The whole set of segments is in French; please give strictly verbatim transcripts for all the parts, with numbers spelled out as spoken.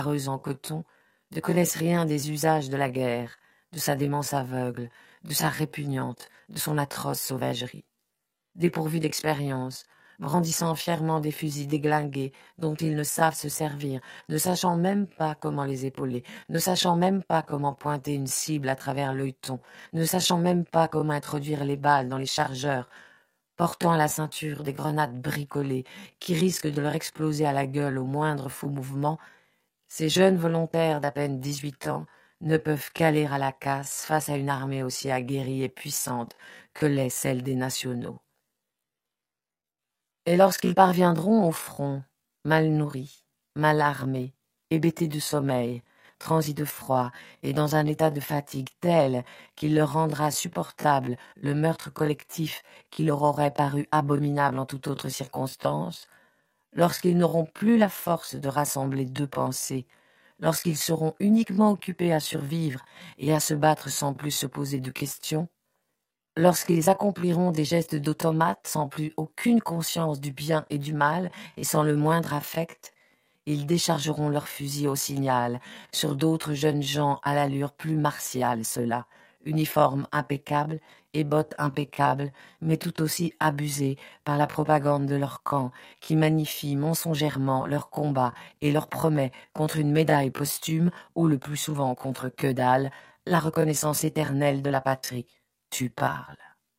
en coton ne connaissent rien des usages de la guerre, de sa démence aveugle, de sa répugnante, de son atroce sauvagerie. Dépourvus d'expérience, brandissant fièrement des fusils déglingués dont ils ne savent se servir, ne sachant même pas comment les épauler, ne sachant même pas comment pointer une cible à travers l'œilleton, ne sachant même pas comment introduire les balles dans les chargeurs, portant à la ceinture des grenades bricolées qui risquent de leur exploser à la gueule au moindre faux mouvement, ces jeunes volontaires d'à peine dix-huit ans ne peuvent qu'aller à la casse face à une armée aussi aguerrie et puissante que l'est celle des nationaux. Et lorsqu'ils parviendront au front, mal nourris, mal armés, hébétés de sommeil, transis de froid et dans un état de fatigue tel qu'il leur rendra supportable le meurtre collectif qui leur aurait paru abominable en toute autre circonstance, lorsqu'ils n'auront plus la force de rassembler deux pensées, lorsqu'ils seront uniquement occupés à survivre et à se battre sans plus se poser de questions, lorsqu'ils accompliront des gestes d'automates sans plus aucune conscience du bien et du mal et sans le moindre affect, ils déchargeront leurs fusils au signal sur d'autres jeunes gens à l'allure plus martiale, ceux-là, uniformes impeccables et bottes impeccables, mais tout aussi abusés par la propagande de leur camp, qui magnifie mensongèrement leur combat et leur promet, contre une médaille posthume, ou le plus souvent contre que dalle, la reconnaissance éternelle de la patrie. Tu parles.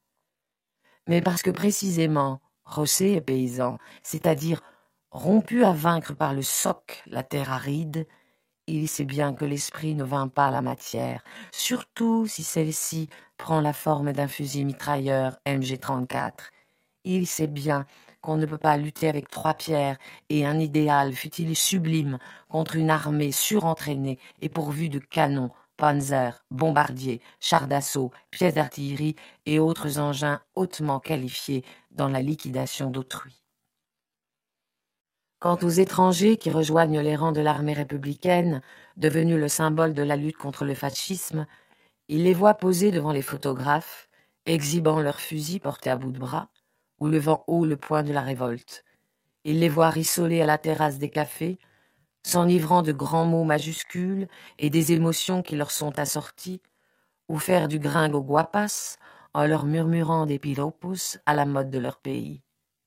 Mais parce que précisément, José est paysan, c'est-à-dire rompu à vaincre par le soc la terre aride, il sait bien que l'esprit ne vainc pas la matière, surtout si celle-ci prend la forme d'un fusil mitrailleur M G trente-quatre. Il sait bien qu'on ne peut pas lutter avec trois pierres et un idéal, fût-il sublime, contre une armée surentraînée et pourvue de canons, panzers, bombardiers, chars d'assaut, pièces d'artillerie et autres engins hautement qualifiés dans la liquidation d'autrui. Quant aux étrangers qui rejoignent les rangs de l'armée républicaine, devenue le symbole de la lutte contre le fascisme, ils les voient poser devant les photographes, exhibant leurs fusils portés à bout de bras, ou levant haut le poing de la révolte. Ils les voient rissoler à la terrasse des cafés, s'enivrant de grands mots majuscules et des émotions qui leur sont assorties, ou faire du gringo guapas en leur murmurant des piropos à la mode de leur pays.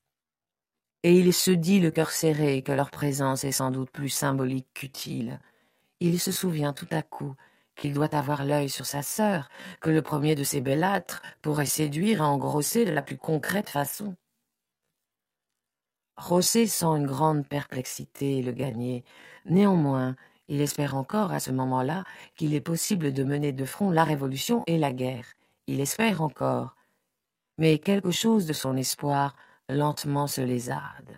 Et il se dit le cœur serré que leur présence est sans doute plus symbolique qu'utile. Il se souvient tout à coup qu'il doit avoir l'œil sur sa sœur, que le premier de ses bellâtres pourrait séduire et engrosser de la plus concrète façon. José sent une grande perplexité le gagner. Néanmoins, il espère encore à ce moment-là qu'il est possible de mener de front la révolution et la guerre. Il espère encore. Mais quelque chose de son espoir lentement se lézarde.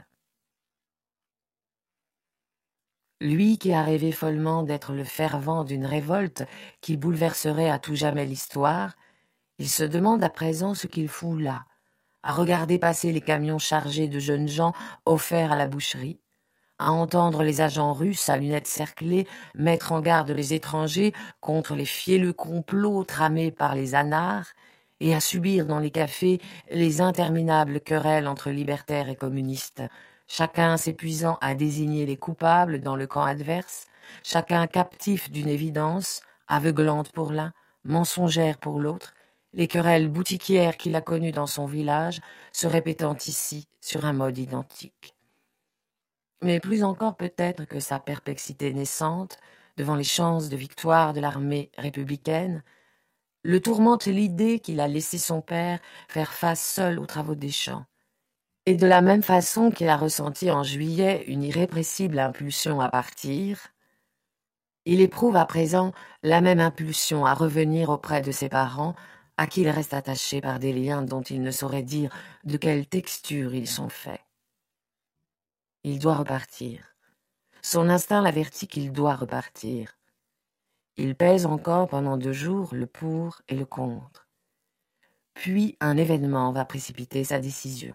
Lui qui a rêvé follement d'être le fervent d'une révolte qui bouleverserait à tout jamais l'histoire, il se demande à présent ce qu'il fout là, à regarder passer les camions chargés de jeunes gens offerts à la boucherie, à entendre les agents russes à lunettes cerclées mettre en garde les étrangers contre les fielleux complots tramés par les anards, et à subir dans les cafés les interminables querelles entre libertaires et communistes, chacun s'épuisant à désigner les coupables dans le camp adverse, chacun captif d'une évidence, aveuglante pour l'un, mensongère pour l'autre, les querelles boutiquières qu'il a connues dans son village se répétant ici sur un mode identique. Mais plus encore peut-être que sa perplexité naissante, devant les chances de victoire de l'armée républicaine, le tourmente l'idée qu'il a laissé son père faire face seul aux travaux des champs. Et de la même façon qu'il a ressenti en juillet une irrépressible impulsion à partir, il éprouve à présent la même impulsion à revenir auprès de ses parents, à qui il reste attaché par des liens dont il ne saurait dire de quelle texture ils sont faits. Il doit repartir. Son instinct l'avertit qu'il doit repartir. Il pèse encore pendant deux jours le pour et le contre. Puis un événement va précipiter sa décision.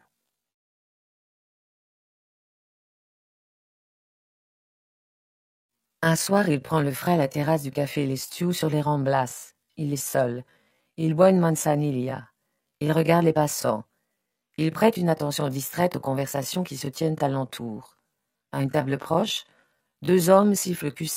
Un soir, il prend le frais à la terrasse du café L'Estiou sur les Ramblas. Il est seul. Il boit une manzanilla. Il regarde les passants. Il prête une attention distraite aux conversations qui se tiennent alentour. À une table proche, deux hommes sifflent cul